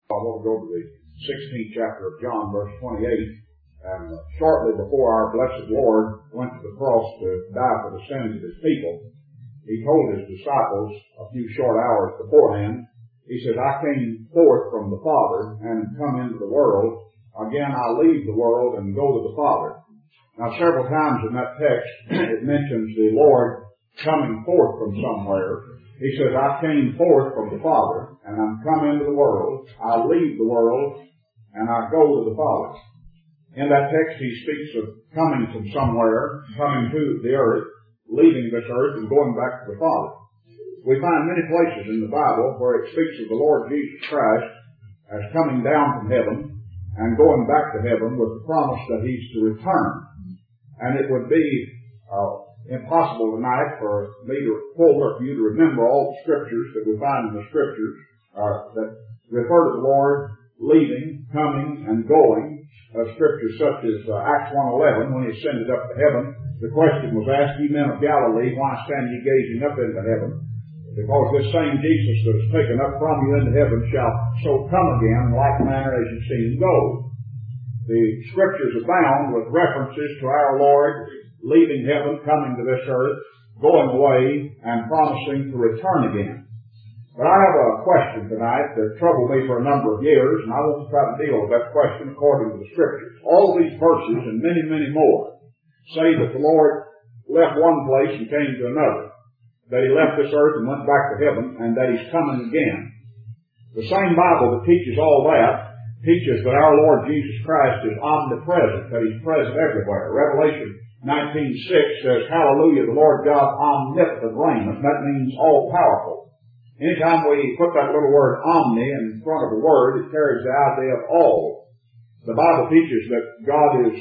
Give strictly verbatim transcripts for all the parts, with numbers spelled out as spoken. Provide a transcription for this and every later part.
I want to go to the sixteenth chapter of John, verse twenty-eight. And shortly before our blessed Lord went to the cross to die for the sins of His people, He told His disciples a few short hours beforehand, He says, I came forth from the Father and come into the world. Again, I leave the world and go to the Father. Now, several times in that text, it mentions the Lord coming forth from somewhere. He says, I came forth from the Father, and I'm come into the world. I leave the world, and I go to the Father. In that text, he speaks of coming from somewhere, coming to the earth, leaving this earth, and going back to the Father. We find many places in the Bible where it speaks of the Lord Jesus Christ as coming down from heaven and going back to heaven with the promise that He's to return. And it would be uh, impossible tonight for me to pull or for you to remember all the scriptures that we find in the scriptures uh, that refer to the Lord leaving, coming, and going. Uh, scriptures such as uh, Acts one eleven, when He ascended up to heaven, the question was asked, Ye men of Galilee, why stand ye gazing up into heaven? Because this same Jesus that is taken up from you into heaven shall so come again in like manner as you've seen Him go. The scriptures abound with references to our Lord leaving heaven, coming to this earth, going away, and promising to return again. But I have a question tonight that troubled me for a number of years, and I want to try to deal with that question according to the scriptures. All these verses, and many, many more, say that the Lord left one place and came to another, that He left this earth and went back to heaven, and that He's coming again. The same Bible that teaches all that teaches that our Lord Jesus Christ is omnipresent, that He's present everywhere. Revelation nineteen six says, Hallelujah, the Lord God omnipotent reigneth. That means all-powerful. Anytime we put that little word omni in front of a word, it carries the idea of all. The Bible teaches that God is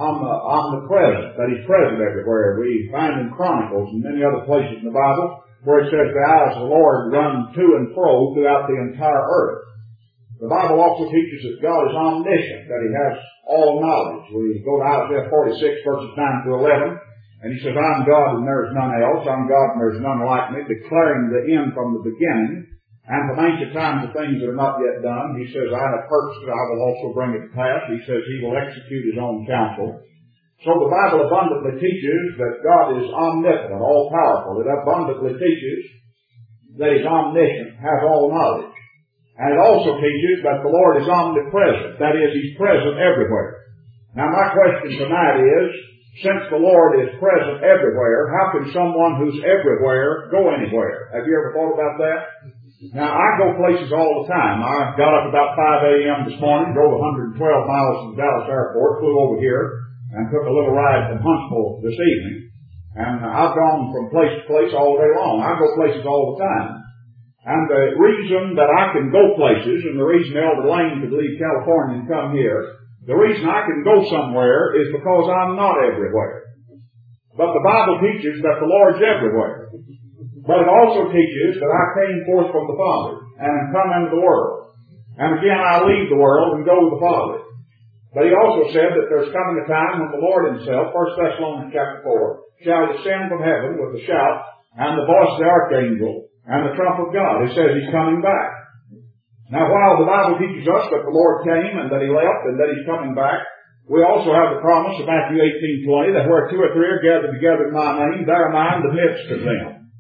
omnipresent, that He's present everywhere. We find in Chronicles and many other places in the Bible where it says the eyes of the Lord run to and fro throughout the entire earth. The Bible also teaches that God is omniscient, that He has all knowledge. We go to Isaiah forty-six, verses nine through eleven, and He says, I'm God and there is none else. I'm God and there is none like me, declaring the end from the beginning. And from ancient times the things that are not yet done. He says, I have purposed it, I will also bring it to pass. He says He will execute His own counsel. So the Bible abundantly teaches that God is omnipotent, all-powerful. It abundantly teaches that He's omniscient, has all knowledge. And it also teaches that the Lord is omnipresent. That is, He's present everywhere. Now my question tonight is, since the Lord is present everywhere, how can someone who's everywhere go anywhere? Have you ever thought about that? Now I go places all the time. I got up about five a.m. this morning, drove one hundred twelve miles from the Dallas airport, flew over here, and took a little ride from Huntsville this evening. And I've gone from place to place all day long. I go places all the time. And the reason that I can go places, and the reason Elder Lane could leave California and come here, the reason I can go somewhere is because I'm not everywhere. But the Bible teaches that the Lord's everywhere. But it also teaches that I came forth from the Father and am come into the world. And again I leave the world and go to the Father. But He also said that there's coming a time when the Lord Himself, First Thessalonians chapter four, shall descend from heaven with a shout and the voice of the archangel and the trump of God. It says He's coming back. Now while the Bible teaches us that the Lord came and that He left and that He's coming back, we also have the promise of Matthew eighteen twenty that where two or three are gathered together in My name, there am I in the midst of them.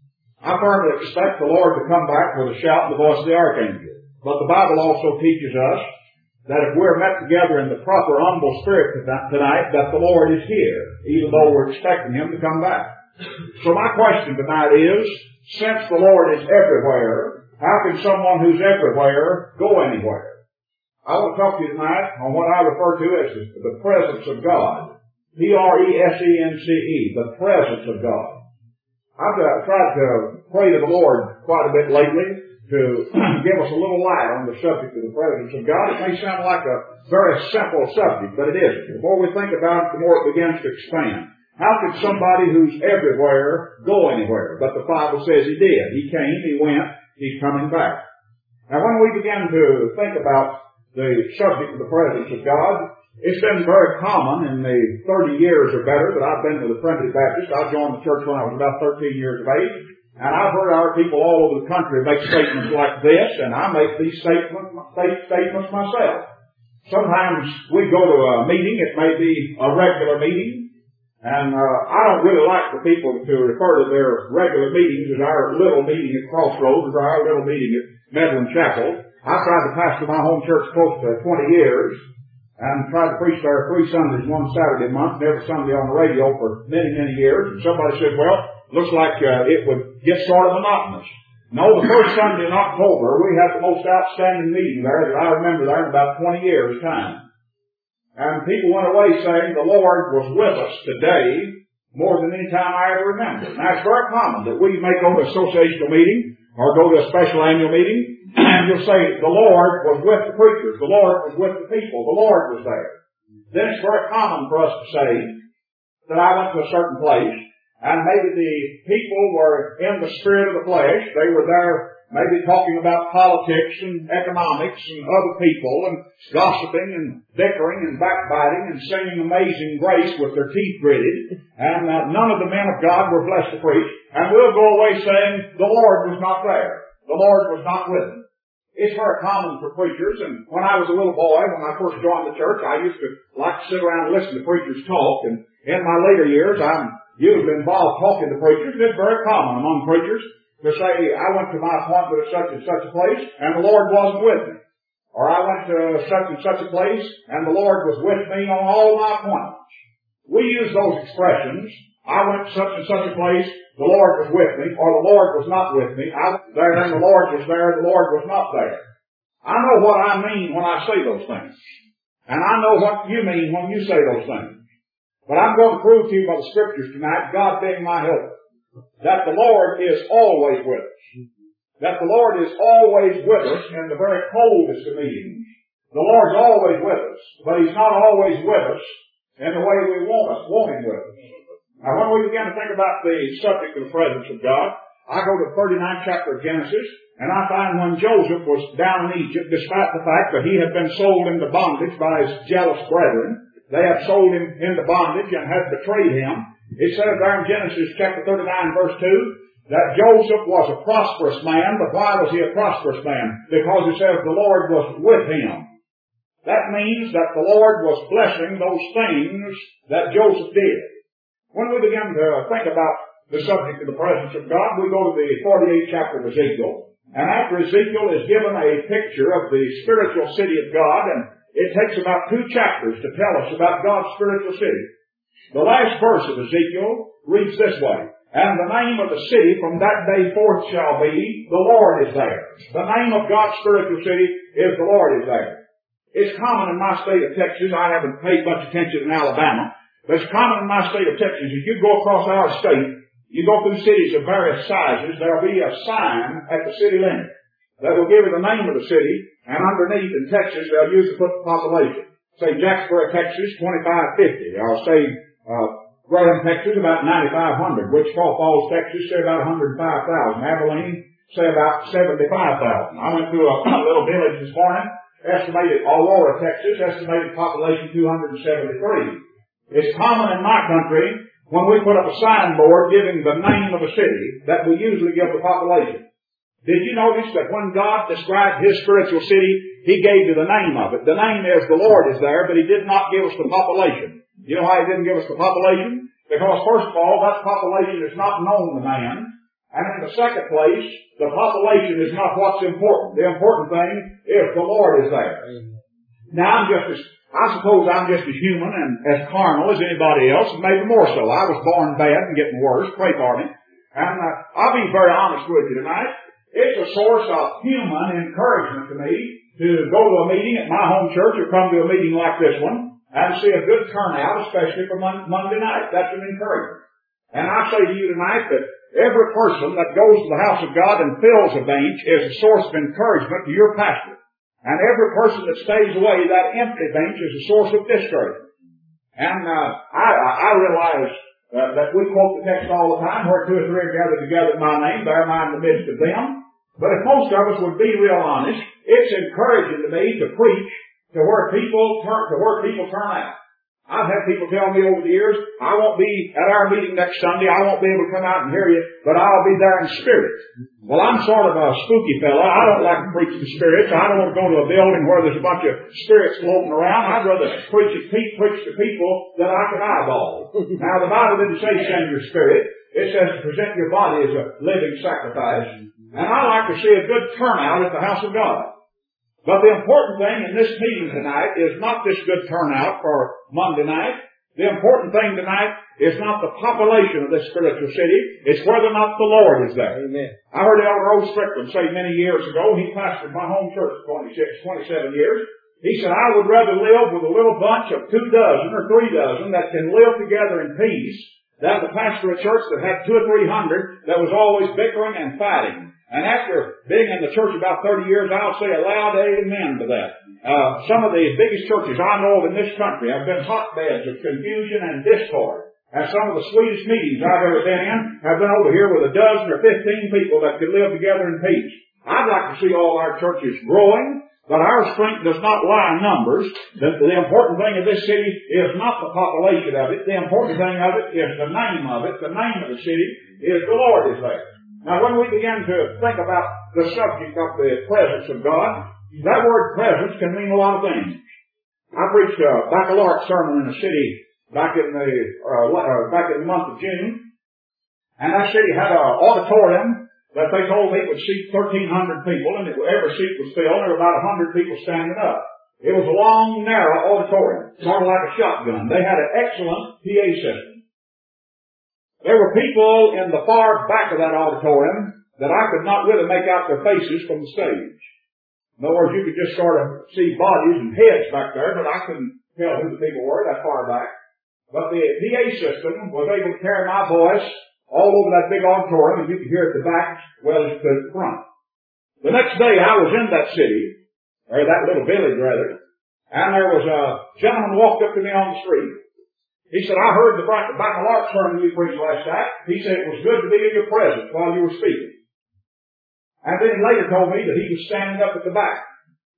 I firmly expect the Lord to come back with a shout and the voice of the archangel. But the Bible also teaches us that if we're met together in the proper humble spirit tonight, that the Lord is here, even though we're expecting Him to come back. So my question tonight is, since the Lord is everywhere, how can someone who's everywhere go anywhere? I want to talk to you tonight on what I refer to as the presence of God. P R E S E N C E, the presence of God. I've uh, tried to pray to the Lord quite a bit lately to give us a little light on the subject of the presence of God. It may sound like a very simple subject, but it isn't. The more we think about it, the more it begins to expand. How could somebody who's everywhere go anywhere? But the Bible says He did. He came, He went, He's coming back. Now when we begin to think about the subject of the presence of God, it's been very common in the thirty years or better that I've been with the Primitive Baptist. I joined the church when I was about thirteen years of age. And I've heard our people all over the country make statements like this, and I make these statements, statements myself. Sometimes we go to a meeting, it may be a regular meeting, and uh, I don't really like for people to refer to their regular meetings as our little meeting at Crossroads or our little meeting at Medlin Chapel. I tried to pastor my home church close to twenty years, and tried to preach there three Sundays, one Saturday a month, and every Sunday on the radio for many, many years. And somebody said, well, looks like uh, it would get sort of monotonous. No, the first Sunday in October, we had the most outstanding meeting there that I remember there in about twenty years' time. And people went away saying the Lord was with us today more than any time I ever remember. Now, it's very common that we may go to an associational meeting or go to a special annual meeting, and you'll say, the Lord was with the preachers, the Lord was with the people, the Lord was there. Then it's very common for us to say that I went to a certain place, and maybe the people were in the spirit of the flesh. They were there maybe talking about politics and economics and other people and gossiping and bickering and backbiting and singing Amazing Grace with their teeth gritted. And uh, none of the men of God were blessed to preach. And we'll go away saying the Lord was not there. The Lord was not with them. It's very common for preachers, and when I was a little boy, when I first joined the church, I used to like to sit around and listen to preachers talk, and in my later years, I'm usually involved talking to preachers. It's very common among preachers to say, I went to my appointment at such and such a place, and the Lord wasn't with me. Or I went to such and such a place, and the Lord was with me on all my appointments. We use those expressions. I went to such and such a place, the Lord was with me, or the Lord was not with me. I was there, and the Lord was there, the Lord was not there. I know what I mean when I say those things. And I know what you mean when you say those things. But I'm going to prove to you by the Scriptures tonight, God being my helper, that the Lord is always with us. That the Lord is always with us in the very coldest of meetings. The Lord's always with us, but He's not always with us in the way we want us, want Him with us. Now, when we begin to think about the subject of the presence of God, I go to the thirty-ninth chapter of Genesis, and I find when Joseph was down in Egypt, despite the fact that he had been sold into bondage by his jealous brethren, they had sold him into bondage and had betrayed him. It says there in Genesis chapter thirty-nine, verse two, that Joseph was a prosperous man, but why was he a prosperous man? Because it says the Lord was with him. That means that the Lord was blessing those things that Joseph did. When we begin to think about the subject of the presence of God, we go to the forty-eighth chapter of Ezekiel. And after Ezekiel is given a picture of the spiritual city of God, and it takes about two chapters to tell us about God's spiritual city. The last verse of Ezekiel reads this way, and the name of the city from that day forth shall be, the Lord is there. The name of God's spiritual city is the Lord is there. It's common in my state of Texas. I haven't paid much attention in Alabama. But it's common in my state of Texas. If you go across our state, you go through cities of various sizes, there'll be a sign at the city limit that will give you the name of the city, and underneath in Texas, they'll usually put the population. Say Jacksboro, Texas, twenty-five fifty. Or say uh, Graham, Texas, about ninety-five hundred. Wichita Falls, Texas, say about one hundred five thousand. Abilene, say about seventy-five thousand. I went to a little village this morning, estimated, Aurora, Texas, estimated population two hundred seventy-three. It's common in my country when we put up a signboard giving the name of a city that we usually give the population. Did you notice that when God described His spiritual city, He gave you the name of it? The name is the Lord is there, but He did not give us the population. You know why He didn't give us the population? Because first of all, that population is not known to man. And in the second place, the population is not what's important. The important thing is the Lord is there. Now I'm just as I suppose I'm just as human and as carnal as anybody else, and maybe more so. I was born bad and getting worse. Pray for me. And uh, I'll be very honest with you tonight. It's a source of human encouragement to me to go to a meeting at my home church or come to a meeting like this one and see a good turnout, especially for mon- Monday night. That's an encouragement. And I say to you tonight that every person that goes to the house of God and fills a bench is a source of encouragement to your pastor. And every person that stays away, that empty bench is a source of discouragement. And uh, I, I realize uh, that we quote the text all the time, where two or three are gathered together in my name, there am I in the midst of them. But if most of us would be real honest, it's encouraging to me to preach to where people turn, to where people turn out. I've had people tell me over the years, I won't be at our meeting next Sunday, I won't be able to come out and hear you, but I'll be there in spirit. Well, I'm sort of a spooky fella. I don't like to preach to spirits. I don't want to go to a building where there's a bunch of spirits floating around. I'd rather preach to, preach to people that I can eyeball. Now, the Bible didn't say send your spirit. It says to present your body as a living sacrifice. And I like to see a good turnout at the house of God. But the important thing in this meeting tonight is not this good turnout for Monday night. The important thing tonight is not the population of this spiritual city. It's whether or not the Lord is there. Amen. I heard Elder O. Strickland say many years ago, he pastored my home church for twenty-six, twenty-seven years. He said, I would rather live with a little bunch of two dozen or three dozen that can live together in peace than to pastor a church that had two or three hundred that was always bickering and fighting. And after being in the church about thirty years, I'll say a loud amen to that. Uh, some of the biggest churches I know of in this country have been hotbeds of confusion and discord. And some of the sweetest meetings I've ever been in have been over here with a dozen or fifteen people that could live together in peace. I'd like to see all our churches growing, but our strength does not lie in numbers. The, the important thing of this city is not the population of it. The important thing of it is the name of it. The name of the city is the Lord is there. Now, when we begin to think about the subject of the presence of God, that word presence can mean a lot of things. I preached a baccalaureate sermon in a city back in the uh, uh, back in the month of June, and that city had an auditorium that they told me would seat thirteen hundred people, and it, every seat was filled. There were about one hundred people standing up. It was a long, narrow auditorium, sort of like a shotgun. They had an excellent P A system. There were people in the far back of that auditorium that I could not really make out their faces from the stage. In other words, you could just sort of see bodies and heads back there, but I couldn't tell who the people were that far back. But the P A system was able to carry my voice all over that big auditorium, and you could hear it at the back as well as the front. The next day I was in that city, or that little village rather, and there was a gentleman walked up to me on the street. He said, I heard the baccalaureate sermon you preached last night. He said it was good to be in your presence while you were speaking. And then he later told me that he was standing up at the back.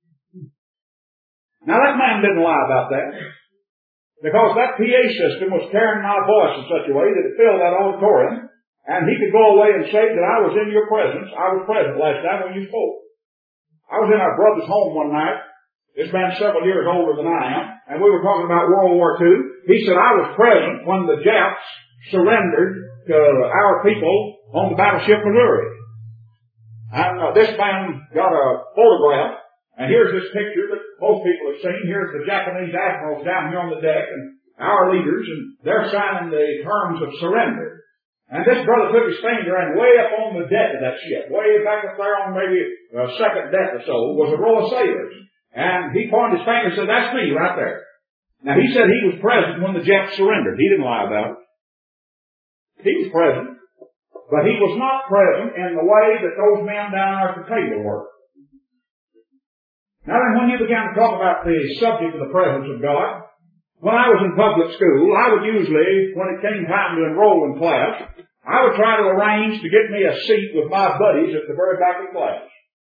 Now that man didn't lie about that. Because that P A system was carrying my voice in such a way that it filled that auditorium. And he could go away and say that I was in your presence. I was present last night when you spoke. I was in our brother's home one night. This man's several years older than I am. And we were talking about World War Two. He said, I was present when the Japs surrendered to our people on the battleship Missouri. And uh, this man got a photograph. And here's this picture that most people have seen. Here's the Japanese admirals down here on the deck and our leaders. And they're signing the terms of surrender. And this brother took his finger and way up on the deck of that ship, way back up there on maybe the second deck or so, was a row of sailors. And he pointed his finger and said, that's me right there. Now he said he was present when the Japs surrendered. He didn't lie about it. He was present. But he was not present in the way that those men down there at the table were. Now then, when you began to talk about the subject of the presence of God, when I was in public school, I would usually, when it came time to enroll in class, I would try to arrange to get me a seat with my buddies at the very back of the class.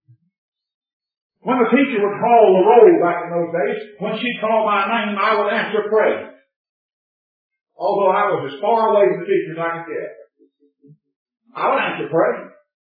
When the teacher would call the roll back in those days, when she'd call my name, I would answer present. Although I was as far away from the teacher as I could get. I would answer present.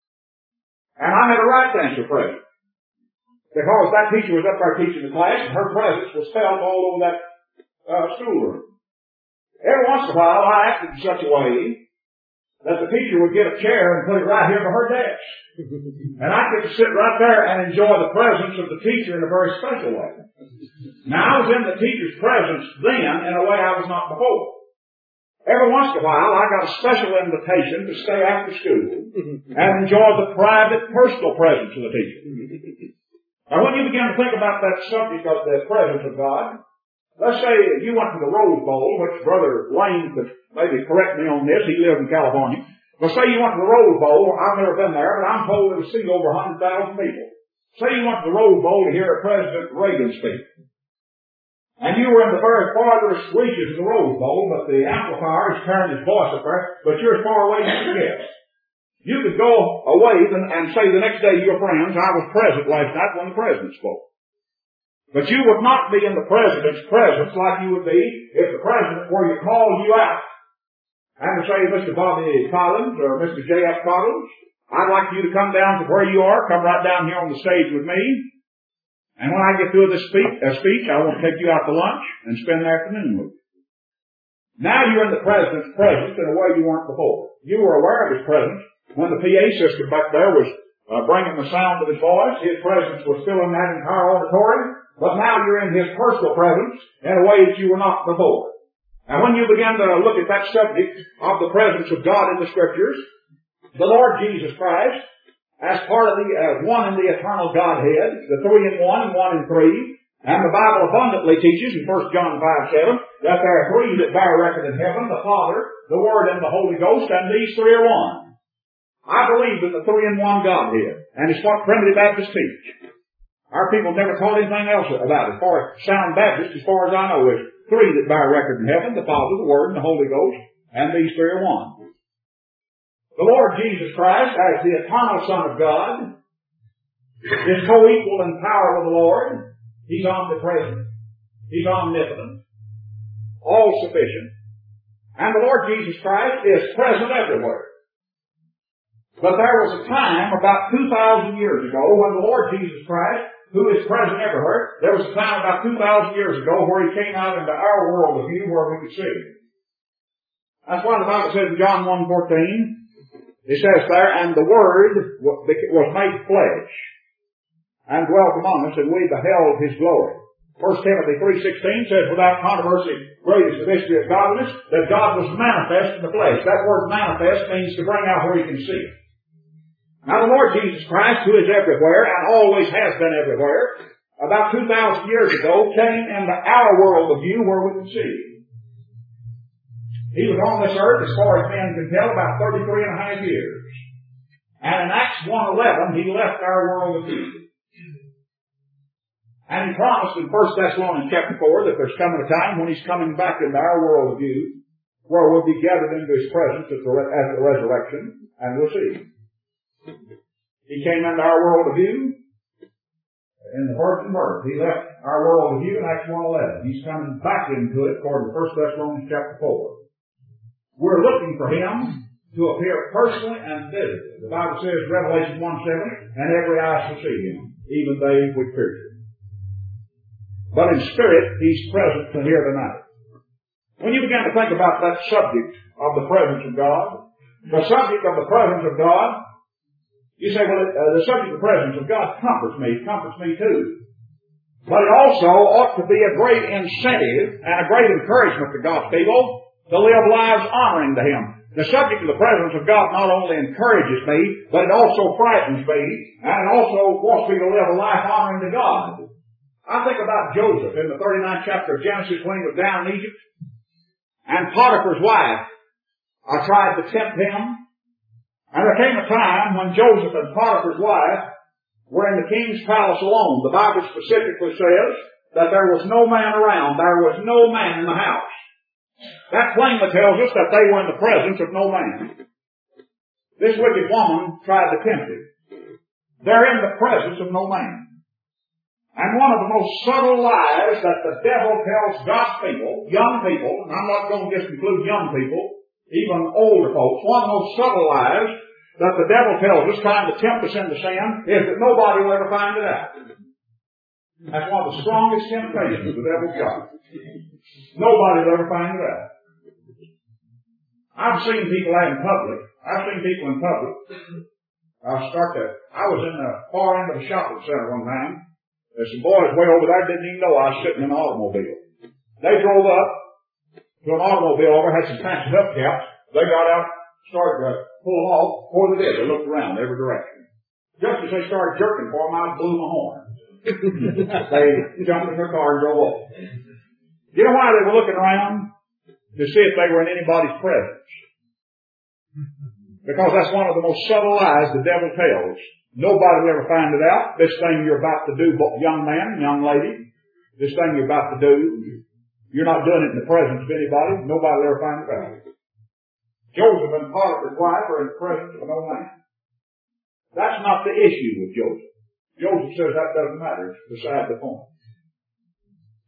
And I had a right to answer present. Because that teacher was up there teaching the class, and her presence was felt all over that uh, schoolroom. Every once in a while, I acted in such a way that the teacher would get a chair and put it right here by her desk. And I could sit right there and enjoy the presence of the teacher in a very special way. Now, I was in the teacher's presence then in a way I was not before. Every once in a while, I got a special invitation to stay after school and enjoy the private, personal presence of the teacher. Now, when you begin to think about that subject of the presence of God, let's say you went to the Rose Bowl, which Brother Lane could maybe correct me on this. He lives in California. But say you went to the Rose Bowl. I've never been there, but I'm told it was seat over one hundred thousand people. Say you went to the Rose Bowl to hear President Reagan speak. And you were in the very farthest reaches of the Rose Bowl, but the amplifier is carrying his voice up there, but you're as far away as you can get. You could go away and, and say the next day to your friends, I was present last night when the President spoke. But you would not be in the President's presence like you would be if the President were to call you out and to say, Mister Bobby Collins or Mister J F Collins, I'd like you to come down to where you are, come right down here on the stage with me. And when I get through this speech, uh, speech, I want to take you out to lunch and spend the afternoon with you. Now you're in the President's presence in a way you weren't before. You were aware of His presence when the P A system back there was uh, bringing the sound of His voice. His presence was filling that entire auditorium. But now you're in His personal presence in a way that you were not before. And when you begin to look at that subject of the presence of God in the Scriptures, the Lord Jesus Christ, as part of the uh, one in the eternal Godhead, the three in one and one in three, and the Bible abundantly teaches in First John five seven that there are three that bear record in heaven, the Father, the Word, and the Holy Ghost, and these three are one. I believe in the three in one Godhead, and it's what Primitive Baptists teach. Our people never taught anything else about it. As far as sound Baptists, as far as I know, is three that bear record in heaven, the Father, the Word, and the Holy Ghost, and these three are one. The Lord Jesus Christ, as the eternal Son of God, is co-equal in power with the Lord. He's omnipresent. He's omnipotent. All-sufficient. And the Lord Jesus Christ is present everywhere. But there was a time about two thousand years ago when the Lord Jesus Christ, who is present everywhere, there was a time about two thousand years ago where He came out into our world of view where we could see Him. That's why the Bible says in John one fourteen, it says there, and the Word was made flesh and dwelt among us, and we beheld His glory. First Timothy three sixteen says, without controversy, great is the mystery of godliness, that God was manifest in the flesh. That word manifest means to bring out where you can see it. Now the Lord Jesus Christ, who is everywhere and always has been everywhere, about two thousand years ago came into our world of view where we can see Him. He was on this earth, as far as men can tell, about thirty-three and a half years. And in Acts one eleven, He left our world of view. And He promised in First Thessalonians chapter four that there's coming a time when He's coming back into our world of view, where we'll be gathered into His presence at the, at the resurrection, and we'll see Him. He came into our world of view in the virgin birth. He left our world of view in Acts one eleven. He's coming back into it according to First Thessalonians chapter four. We're looking for Him to appear personally and visibly. The Bible says, Revelation one seven, and every eye shall see Him, even they which pierce Him. But in spirit, He's present to hear tonight. When you begin to think about that subject of the presence of God, the subject of the presence of God, you say, well, uh, the subject of the presence of God comforts me, comforts me too. But it also ought to be a great incentive and a great encouragement to God's people to live lives honoring to Him. The subject of the presence of God not only encourages me, but it also frightens me, and it also wants me to live a life honoring to God. I think about Joseph in the thirty-ninth chapter of Genesis when he was down in Egypt, and Potiphar's wife I tried to tempt him. And there came a time when Joseph and Potiphar's wife were in the king's palace alone. The Bible specifically says that there was no man around. There was no man in the house. That plainly tells us that they were in the presence of no man. This wicked woman tried to tempt him. They're in the presence of no man. And one of the most subtle lies that the devil tells God's people, young people, and I'm not going to just include young people, even older folks, one of the most subtle lies that the devil tells us, trying to tempt us into sin, is that nobody will ever find it out. That's one of the strongest temptations the devil's got. Nobody will ever find it out. I've seen people out in public. I've seen people in public. I'll start to, I was in the far end of the shopping center one time. There's some boys way over there didn't even know I was sitting in an automobile. They drove up to an automobile over, had some fancy hubcaps. They got out, started to pull them off. Before they did, they looked around every direction. Just as they started jerking for them, I blew my horn. They jumped in their car and drove off. You know why they were looking around? To see if they were in anybody's presence. Because that's one of the most subtle lies the devil tells. Nobody will ever find it out. This thing you're about to do, young man, young lady, this thing you're about to do, you're not doing it in the presence of anybody. Nobody will ever find it out. Joseph and Potiphar's wife are in the presence of no man. That's not the issue with Joseph. Joseph says that doesn't matter. It's beside the point.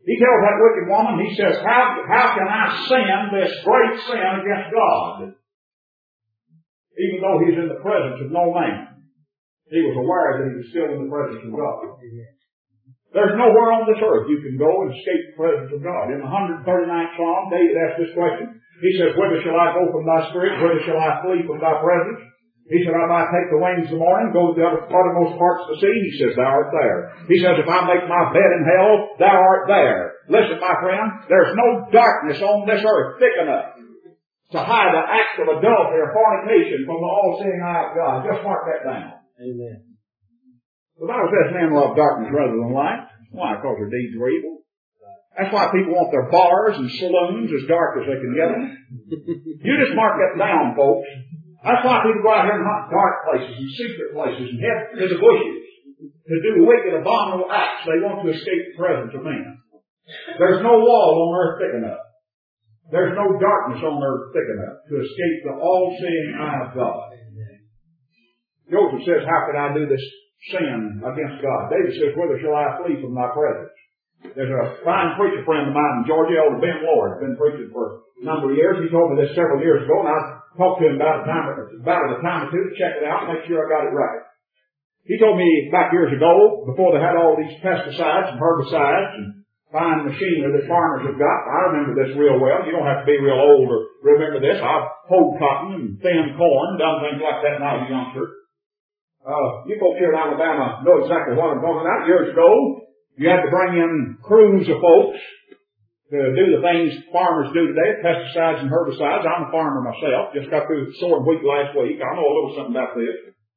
He tells that wicked woman, he says, how, how can I sin this great sin against God? Even though he's in the presence of no man. He was aware that he was still in the presence of God. There's nowhere on this earth you can go and escape the presence of God. In the one hundred thirty-ninth Psalm, David asked this question. He says, whither shall I go from thy spirit? Whither shall I flee from thy presence? He said, if I take the wings of the morning, go to the uttermost parts of the sea, he says, thou art there. He says, if I make my bed in hell, thou art there. Listen, my friend, there's no darkness on this earth thick enough to hide the act of adultery or fornication from the all-seeing eye of God. Just mark that down. Amen. The Bible says men love darkness rather than light. Why? Because their deeds are evil. That's why people want their bars and saloons as dark as they can get them. You just mark that down, folks. That's why people go out here and hunt dark places and secret places and head to the bushes to do wicked, abominable acts. They want to escape the presence of men. There's no wall on earth thick enough. There's no darkness on earth thick enough to escape the all-seeing eye of God. Joseph says, how can I do this sin against God? David says, whither shall I flee from thy presence? There's a fine preacher friend of mine in Georgia, Elder Ben Lord, been preaching for a number of years. He told me this several years ago, and I talked to him about it, time, about it a time or two to check it out and make sure I got it right. He told me back years ago, before they had all these pesticides and herbicides and fine machinery that farmers have got. I remember this real well. You don't have to be real old to remember this. I've hoed cotton and thinned corn, done things like that when I was a youngster. Uh, you folks here in Alabama know exactly what I'm talking about. Years ago, you had to bring in crews of folks to do the things farmers do today, pesticides and herbicides. I'm a farmer myself. Just got through sowing wheat last week. I know a little something about this.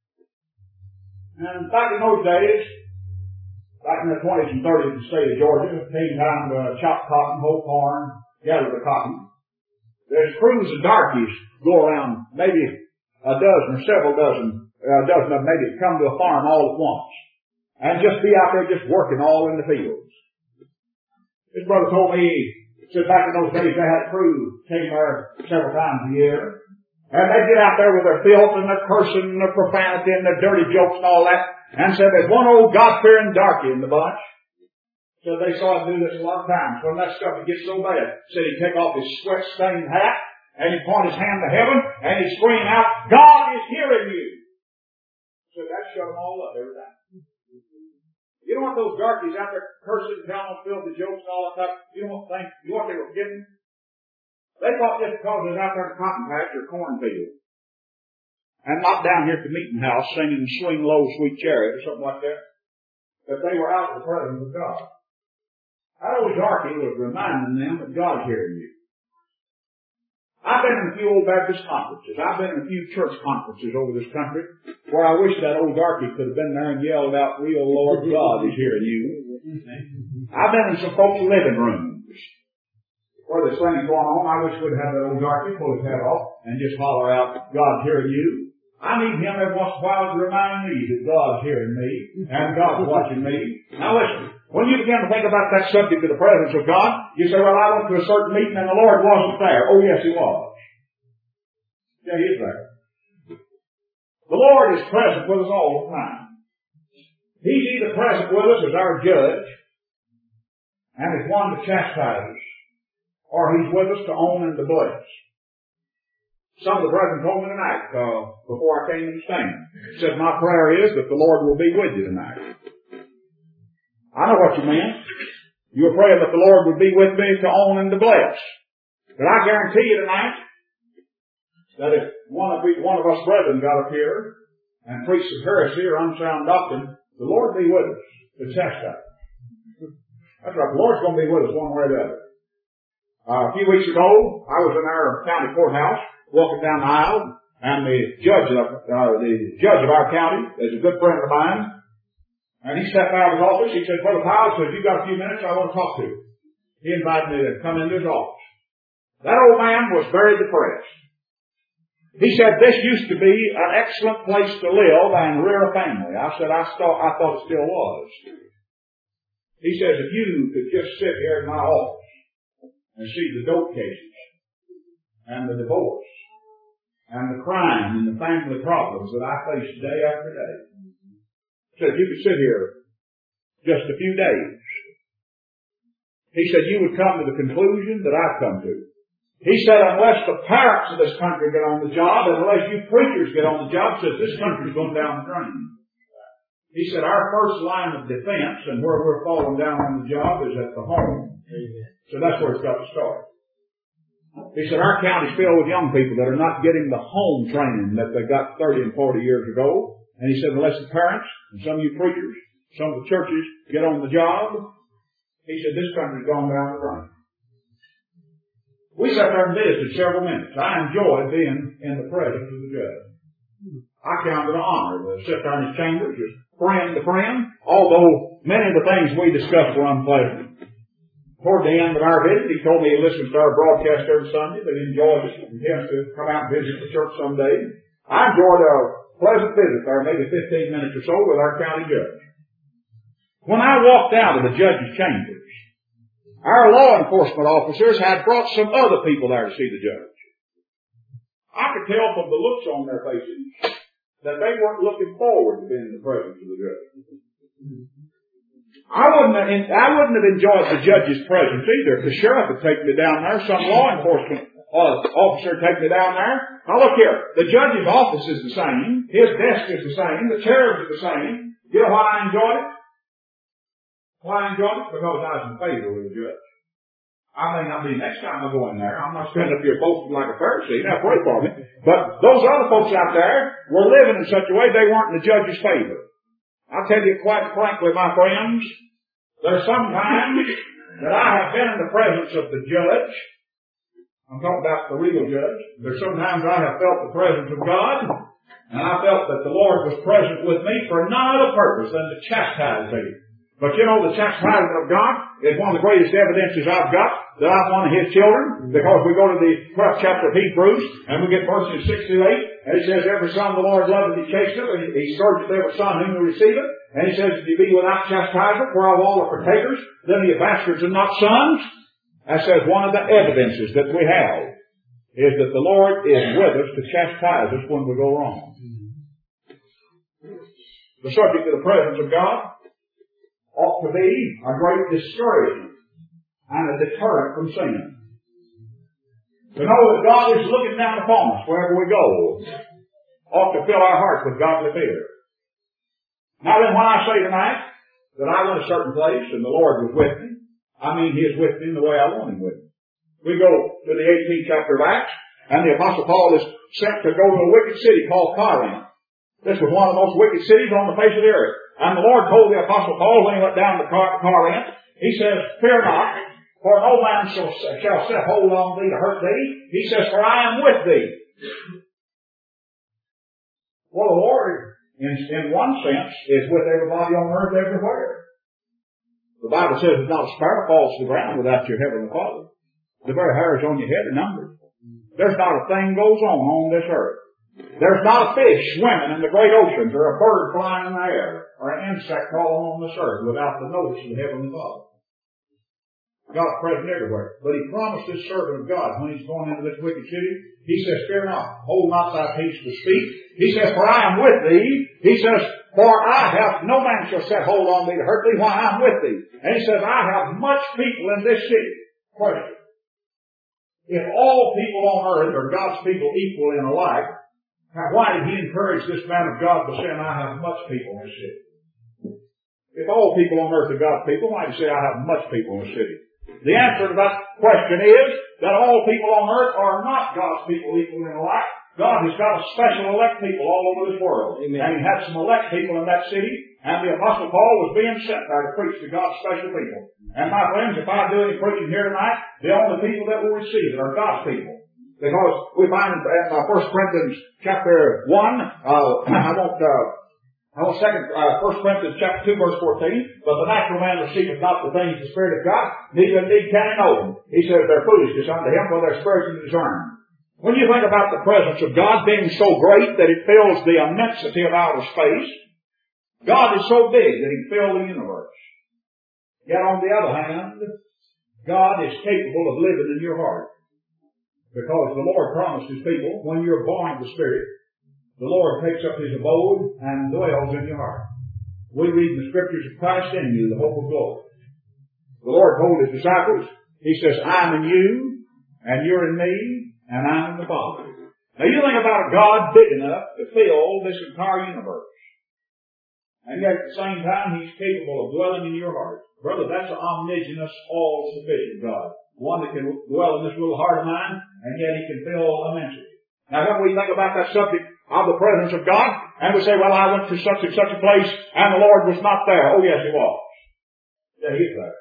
And back in those days, back in the twenties and thirties in the state of Georgia, it came time to chop cotton, hoe corn, gather the cotton. There's crews of darkies go around, maybe a dozen or several dozen, a dozen of them maybe come to a farm all at once. And just be out there just working all in the fields. His brother told me, he said back in those days they had a crew came there several times a year. And they'd get out there with their filth and their cursing and their profanity and their dirty jokes and all that. And said there's one old God-fearing darky in the bunch. So they saw him do this a lot of times. When that stuff would get so bad, said he'd take off his sweat-stained hat and he'd point his hand to heaven and he'd scream out, God is hearing you. So that shut them all up every time. You don't want those darkies out there cursing and telling them filthy jokes and all that stuff. You don't think, you know what they were getting? They thought just because they was out there in the cotton patch or cornfield and not down here at the meeting house singing Swing Low, Sweet Chariot or something like that, that they were out in the presence of God. That old darky was reminding them that God's hearing you. I've been in a few old Baptist conferences. I've been in a few church conferences over this country where I wish that old darky could have been there and yelled out, real Lord God is hearing you. I've been in some folks' living rooms where there's things going on. I wish we'd have that old darky pull his head off and just holler out, God's hearing you. I need him every once in a while to remind me that God's hearing me and God's watching me. Now listen, when you begin to think about that subject of the presence of God, you say, well, I went to a certain meeting and the Lord wasn't there. Oh, yes, he was. Yeah, he is there. The Lord is present with us all the time. He's either present with us as our judge and as one to chastise us, or he's with us to own and to bless. Some of the brethren told me tonight, uh, before I came to stand, said, my prayer is that the Lord will be with you tonight. I know what you meant. You were praying that the Lord would be with me to own and to bless. But I guarantee you tonight that if one of, one of us brethren got up here and preached some heresy or unsound doctrine, the Lord be with us to chastise. That's right. The Lord's going to be with us one way or the other. Uh, a few weeks ago, I was in our county courthouse walking down the aisle, and the judge of uh, the judge of our county is a good friend of mine. And he stepped out of his office. He said, Brother Powell, so if you've got a few minutes, I want to talk to you. He invited me to come into his office. That old man was very depressed. He said, this used to be an excellent place to live and rear a family. I said, I thought, I thought it still was. He says, if you could just sit here in my office and see the dope cases and the divorce and the crime and the family problems that I face day after day. He said, you could sit here just a few days. He said, you would come to the conclusion that I've come to. He said, unless the parents of this country get on the job, and unless you preachers get on the job, says this country's going down the drain. He said, our first line of defense and where we're falling down on the job is at the home. Amen. So that's where it's got to start. He said, our county's filled with young people that are not getting the home training that they got thirty and forty years ago. And he said, unless the parents and some of you preachers, some of the churches get on the job, he said, this country's gone down the drain. We sat there and visited several minutes. I enjoyed being in the presence of the judge. I counted it an honor to sit there in his chambers, just friend to friend, although many of the things we discussed were unpleasant. Toward the end of our visit, he told me he listens to our broadcast every Sunday, that he enjoys it, intends to come out and visit the church someday. I enjoyed a pleasant visit there, maybe fifteen minutes or so, with our county judge. When I walked out of the judge's chambers, our law enforcement officers had brought some other people there to see the judge. I could tell from the looks on their faces that they weren't looking forward to being in the presence of the judge. I wouldn't have, I wouldn't have enjoyed the judge's presence either. If the sheriff had taken me down there, some law enforcement uh, officer had taken me down there. Now look here, the judge's office is the same, his desk is the same, the chairs are the same. You know why I enjoyed it? Why I enjoyed it? Because I was in favor with the judge. I may not be next time I go in there. I'm not standing up here boasting like a Pharisee. Now pray for me. But those other folks out there were living in such a way they weren't in the judge's favor. I'll tell you quite frankly, my friends, there's some times that I have been in the presence of the judge. I'm talking about the real judge. There's sometimes I have felt the presence of God, and I felt that the Lord was present with me for none other purpose than to chastise me. But you know, the chastisement of God is one of the greatest evidences I've got that I'm one of His children, because we go to the twelfth chapter of Hebrews, and we get verses six through eight, and He says, every son the Lord loveth, He chasteneth, and He scourgeth every son whom He receiveth. And He says, if you be without chastisement, whereof all are partakers, then are ye bastards and not sons. That says one of the evidences that we have is that the Lord is with us to chastise us when we go wrong. The subject of the presence of God ought to be a great discouragement and a deterrent from sin. To know that God is looking down upon us wherever we go ought to fill our hearts with godly fear. Now then, when I say tonight that I went a certain place and the Lord was with me, I mean He is with me in the way I want Him with me. We go to the eighteenth chapter of Acts, and the Apostle Paul is sent to go to a wicked city called Corinth. This was one of the most wicked cities on the face of the earth. And the Lord told the Apostle Paul when he went down to Corinth, He says, fear not, for no man shall, shall set hold on thee to hurt thee. He says, for I am with thee. Well, the Lord, in, in one sense, is with everybody on earth everywhere. The Bible says that not a sparrow falls to the ground without your heavenly Father. The very hairs on your head are numbered. There's not a thing goes on on this earth. There's not a fish swimming in the great oceans, or a bird flying in the air, or an insect crawling on this earth without the notice of the Heavenly Father. God's present everywhere. But He promised this servant of God, when he's going into this wicked city, He says, fear not, hold not thy peace to speak. He says, for I am with thee. He says, for I have, no man shall set hold on thee to hurt thee, while I am with thee. And He says, I have much people in this city. Question. If all people on earth are God's people equal and alike, why did He encourage this man of God by saying, I have much people in this city? If all people on earth are God's people, why did He say, I have much people in the city? The answer to that question is that all people on earth are not God's people equal and alike. God has got a special elect people all over this world. Amen. And He had some elect people in that city, and the Apostle Paul was being sent there to preach to God's special people. And my friends, if I do any preaching here tonight, the only people that will receive it are God's people. Because we find in uh, First Corinthians chapter one, uh, I won't, uh, I won't second, uh, First Corinthians chapter two verse fourteen, but the natural man receiveth not the things of the Spirit of God, neither indeed can he know them. He says they're foolishness unto him, for they're spiritually discerned. When you think about the presence of God being so great that it fills the immensity of outer space, God is so big that He can fill the universe. Yet on the other hand, God is capable of living in your heart. Because the Lord promised His people, when you're born of the Spirit, the Lord takes up His abode and dwells in your heart. We read in the Scriptures of Christ in you, the hope of glory. The Lord told His disciples, He says, I'm in you, and you're in me, and I'm in the Father. Now you think about a God big enough to fill this entire universe. And yet at the same time, He's capable of dwelling in your heart. Brother, that's an omniscience, all-sufficient God. One that can dwell in this little heart of mine, and yet He can fill immensely. Now when we think about that subject of the presence of God, and we say, well, I went to such and such a place, and the Lord was not there. Oh yes, He was. Yeah, He's there.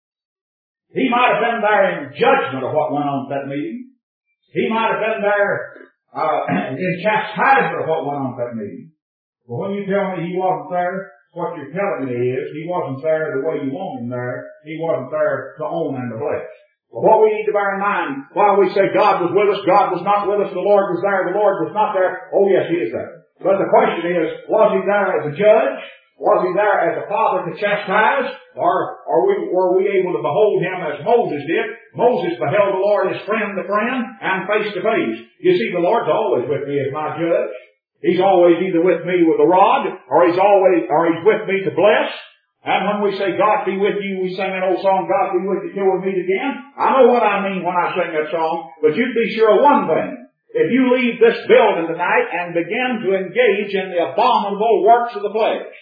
He might have been there in judgment of what went on at that meeting. He might have been there uh, in chastisement of what went on at that meeting. But when you tell me He wasn't there, what you're telling me is He wasn't there the way you want Him there. He wasn't there to own and to bless. But what we need to bear in mind, while we say God was with us, God was not with us, the Lord was there, the Lord was not there. Oh yes, He is there. But the question is, was He there as a judge? Was He there as a father to chastise? Or, or we, were we able to behold Him as Moses did? Moses beheld the Lord as friend to friend and face to face. You see, the Lord's always with me as my judge. He's always either with me with a rod, or He's always, or He's with me to bless. And when we say, God be with you, we sing an old song, God be with you till we meet again. I know what I mean when I sing that song, but you'd be sure of one thing. If you leave this building tonight and begin to engage in the abominable works of the flesh,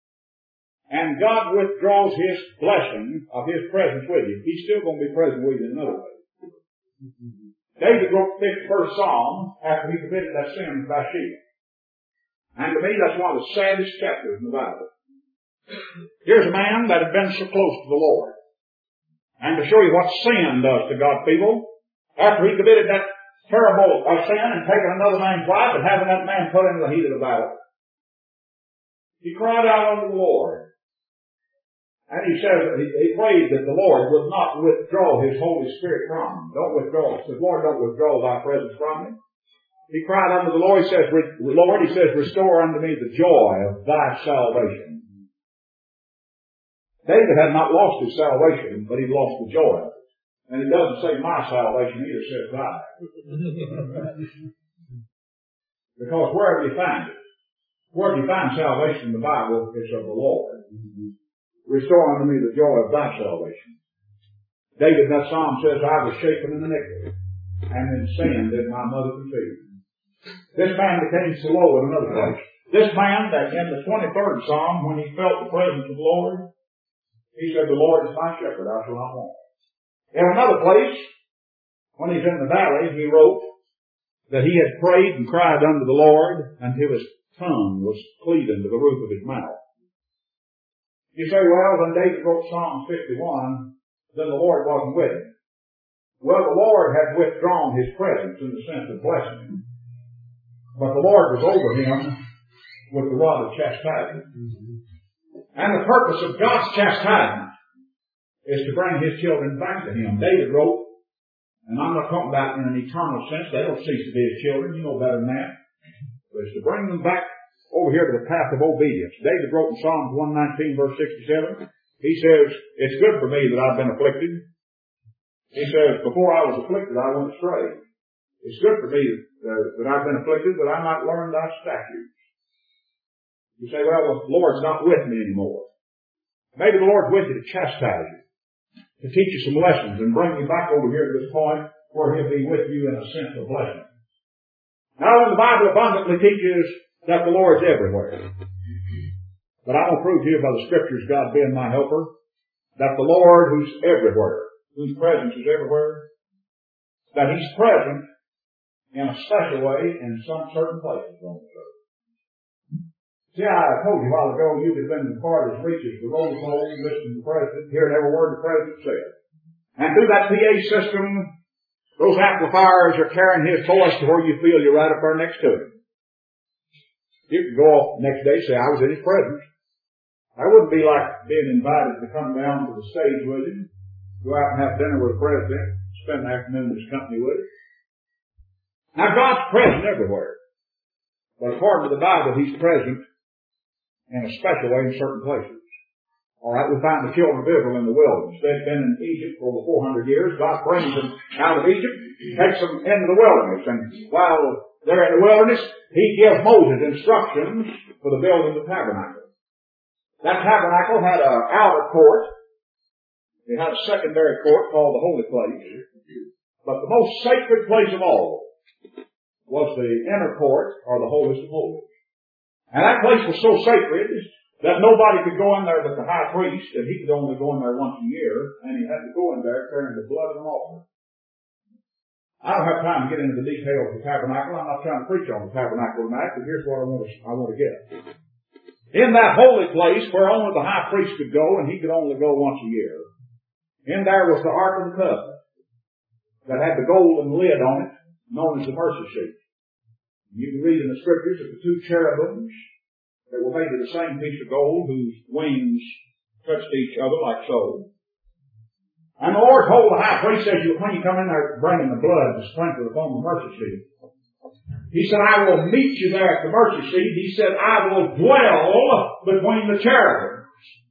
and God withdraws His blessing of His presence with you, He's still going to be present with you in another way. David wrote the fifty-first Psalm after he committed that sin with Bathsheba. And to me, that's one of the saddest chapters in the Bible. Here's a man that had been so close to the Lord. And to show you what sin does to God's people, after he committed that terrible sin and taken another man's wife and having that man put into the heat of the battle, he cried out unto the Lord. And he says, he, he prayed that the Lord would not withdraw His Holy Spirit from him. Don't withdraw. He says, Lord, don't withdraw Thy presence from me. He cried unto the Lord, he says, Lord, he says, restore unto me the joy of Thy salvation. David had not lost his salvation, but he lost the joy of it. And it doesn't say my salvation either, it says Thy. Because wherever you find it, wherever you find salvation in the Bible, it's of the Lord. Restore unto me the joy of Thy salvation. David in that psalm says, I was shapen in iniquity, and in sin did my mother conceive. This man became so low in another place. This man that in the twenty-third Psalm, when he felt the presence of the Lord, he said, the Lord is my shepherd, I shall not want. In another place, when he's in the valley, he wrote that he had prayed and cried unto the Lord until his tongue was cleaving to the roof of his mouth. You say, well, when David wrote Psalm fifty-one, then the Lord wasn't with him. Well, the Lord had withdrawn His presence in the sense of blessing him. But the Lord was over him with the rod of chastisement. And the purpose of God's chastisement is to bring His children back to Him. David wrote, and I'm not talking about in an eternal sense, they don't cease to be His children, you know better than that. But it's to bring them back over here to the path of obedience. David wrote in Psalms one nineteen verse sixty-seven, he says, it's good for me that I've been afflicted. He says, before I was afflicted, I went astray. It's good for me that, that I've been afflicted, that I might learn Thy statutes. You say, well, the Lord's not with me anymore. Maybe the Lord's with you to chastise you, to teach you some lessons and bring you back over here to this point where He'll be with you in a sense of blessing. Now, the Bible abundantly teaches that the Lord's everywhere. But I will prove to you by the Scriptures, God being my helper, that the Lord who's everywhere, whose presence is everywhere, that He's present in a special way in some certain places on the earth. See, I told you a while ago you could have been as far as reaches the roll call, listening to the President, hearing every word the President said. And through that P A system, those amplifiers are carrying His voice to where you feel you're right up there next to Him. You could go off the next day and say, I was in His presence. I wouldn't be like being invited to come down to the stage with Him, go out and have dinner with the President, spend the afternoon in His company with Him. Now, God's present everywhere. But according to the Bible, He's present in a special way in certain places. All right, we find the children of Israel in the wilderness. They've been in Egypt for over four hundred years. God brings them out of Egypt, takes them into the wilderness. And while they're in the wilderness, He gives Moses instructions for the building of the tabernacle. That tabernacle had an outer court. It had a secondary court called the Holy Place. But the most sacred place of all was the inner court, or the Holiest of Holies. And that place was so sacred that nobody could go in there but the high priest, and he could only go in there once a year, and he had to go in there carrying the blood of an altar. I don't have time to get into the details of the tabernacle. I'm not trying to preach on the tabernacle tonight, but here's what I want to, I want to get. In that holy place where only the high priest could go, and he could only go once a year, in there was the Ark of the Covenant that had the golden lid on it, known as the mercy seat. You can read in the scriptures of the two cherubims that were made of the same piece of gold, whose wings touched each other like so. And the Lord told the high priest, says, when you come in there bringing the blood to sprinkle upon the mercy seat, he said, I will meet you there at the mercy seat. He said, I will dwell between the cherubims.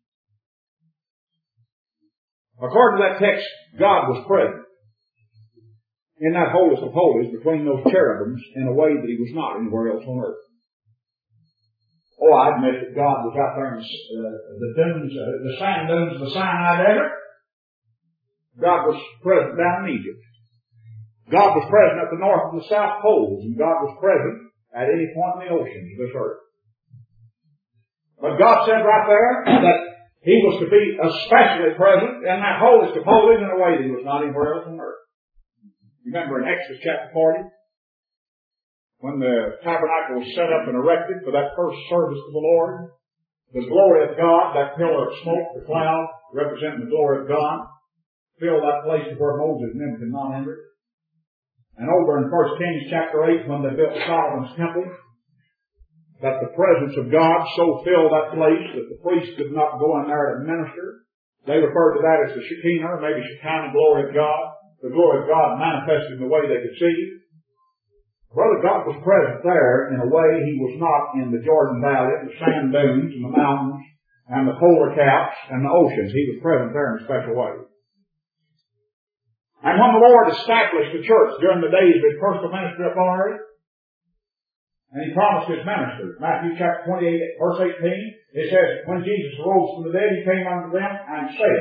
According to that text, God was present in that holiest of holies between those cherubims in a way that he was not anywhere else on earth. Oh, I admit that God was out there in uh, the dunes, uh, the sand dunes of the Sinai desert. God was present down in Egypt. God was present at the north and the south poles, and God was present at any point in the oceans of this earth. But God said right there that he was to be especially present in that holiest of holies in a way that he was not anywhere else on earth. Remember in Exodus chapter forty, when the tabernacle was set up and erected for that first service to the Lord, the glory of God, that pillar of smoke, the cloud, representing the glory of God, filled that place where Moses and them could not enter. And over in First Kings chapter eight, when they built Solomon's temple, that the presence of God so filled that place that the priest could not go in there to minister. They referred to that as the Shekinah, or maybe Shekinah glory of God. The glory of God manifested in the way they could see. Brother, God was present there in a way he was not in the Jordan Valley, the sand dunes and the mountains and the polar caps and the oceans. He was present there in a special way. And when the Lord established the church during the days of his personal ministry upon earth, and he promised his ministers, Matthew chapter twenty-eight, verse eighteen, it says, when Jesus arose from the dead, he came unto them and said,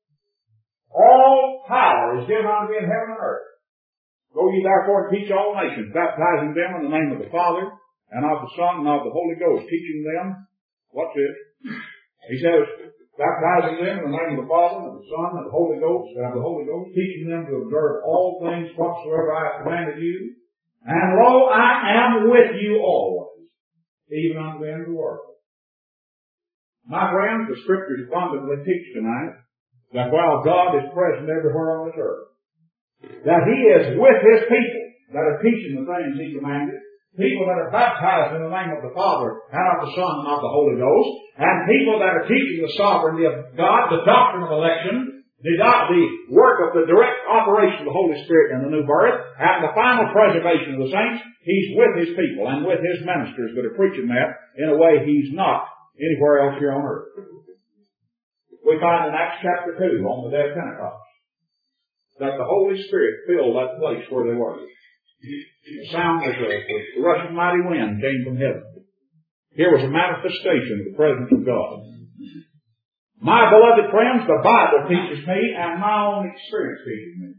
all power is given unto me in heaven and earth. Go ye therefore and teach all nations, baptizing them in the name of the Father, and of the Son, and of the Holy Ghost, teaching them, what's it? He says, baptizing them in the name of the Father, and of the Son, and of the Holy Ghost, and of the Holy Ghost, teaching them to observe all things whatsoever I have commanded you. And lo, I am with you always, even unto the end of the world. My friends, the Scriptures abundantly teach tonight that while God is present everywhere on this earth, that he is with his people that are teaching the things he commanded, people that are baptized in the name of the Father and of the Son and of the Holy Ghost, and people that are teaching the sovereignty of God, the doctrine of election, the, the work of the direct operation of the Holy Spirit in the new birth, and the final preservation of the saints. He's with his people and with his ministers that are preaching that in a way he's not anywhere else here on earth. We find in Acts chapter two, on the day of Pentecost, that the Holy Spirit filled that place where they were. The sound as a, a rushing mighty wind came from heaven. Here was a manifestation of the presence of God. My beloved friends, the Bible teaches me, and my own experience teaches me,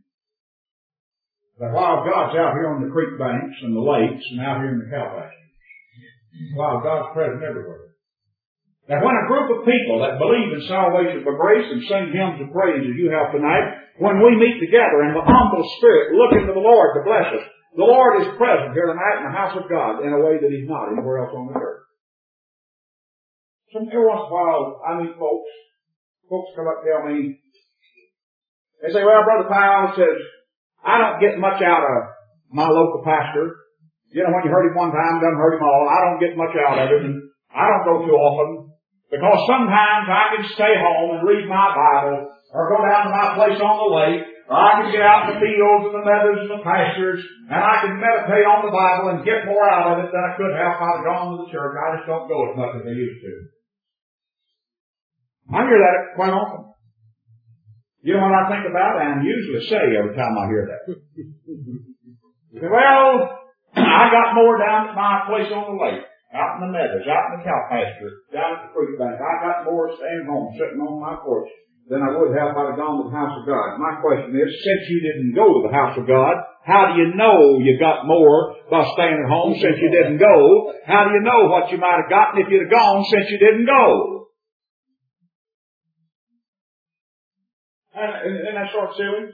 that while God's out here on the creek banks and the lakes and out here in the cow pastures, while God's present everywhere, that when a group of people that believe in salvation by grace and sing hymns of praise as you have tonight, when we meet together in the humble spirit looking to the Lord to bless us, the Lord is present here tonight in the house of God in a way that he's not anywhere else on the earth. Some every once in a while I meet folks, folks come up and tell me, they say, well, Brother Powell says, I don't get much out of my local pastor. You know, when you heard him one time, doesn't hurt him all. I don't get much out of him, and I don't go too often. Because sometimes I can stay home and read my Bible, or go down to my place on the lake, or I can get out in the fields and the meadows and the pastures, and I can meditate on the Bible and get more out of it than I could have if I'd gone to the church. I just don't go as much as I used to. I hear that quite often. You know what I think about it? And usually say every time I hear that. Well, I got more down at my place on the lake. Out in the meadows, out in the cow pasture, down at the creek bank. I got more staying home, sitting on my porch than I would have if I'd have gone to the house of God. My question is, since you didn't go to the house of God, how do you know you got more by staying at home since you didn't go? How do you know what you might have gotten if you'd have gone since you didn't go? And, and that sort of silly.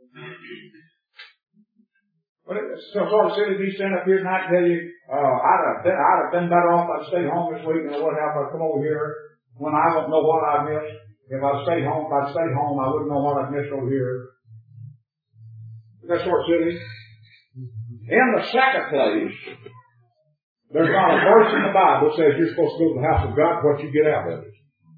But it's sort of silly to be standing up here tonight and tell you, uh, I'd have been, I'd have been better off if I'd stayed home this week than I would have if I'd come over here when I don't know what I've missed. If I'd stayed home, if I'd stayed home, I wouldn't know what I'd missed over here. That's sort of silly. In the second place, there's not a verse in the Bible that says you're supposed to go to the house of God, what you get out of it.